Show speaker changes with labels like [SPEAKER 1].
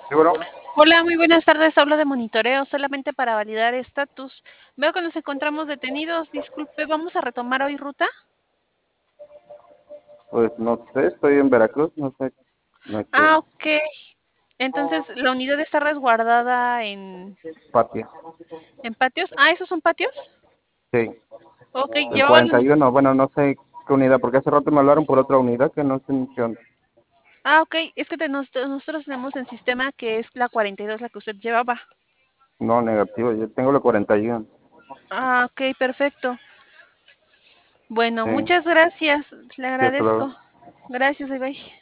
[SPEAKER 1] Sí, bueno,
[SPEAKER 2] Hola, muy buenas tardes. Hablo de monitoreo solamente para validar estatus. Veo que nos encontramos detenidos. Disculpe, ¿vamos a retomar hoy ruta?
[SPEAKER 1] pues no sé, estoy en Veracruz, no sé, no sé,
[SPEAKER 2] Ah, ok. Entonces, la unidad está resguardada
[SPEAKER 1] patio.
[SPEAKER 2] en patios. Ah, ¿esos son patios?
[SPEAKER 1] Sí,
[SPEAKER 2] Ok,
[SPEAKER 1] el
[SPEAKER 2] llevaban un...
[SPEAKER 1] 41, bueno, no sé qué unidad, porque hace rato me hablaron por otra unidad que no sé ni qué onda.
[SPEAKER 2] Ah, ok. Es que nosotros tenemos en sistema que es la 42 la que usted llevaba.
[SPEAKER 1] No, negativo, yo tengo la 41.
[SPEAKER 2] Ah, ok, perfecto. Bueno,
[SPEAKER 1] Sí,
[SPEAKER 2] muchas gracias. Le
[SPEAKER 1] sí, hasta luego.
[SPEAKER 2] agradezco. Gracias, bye bye.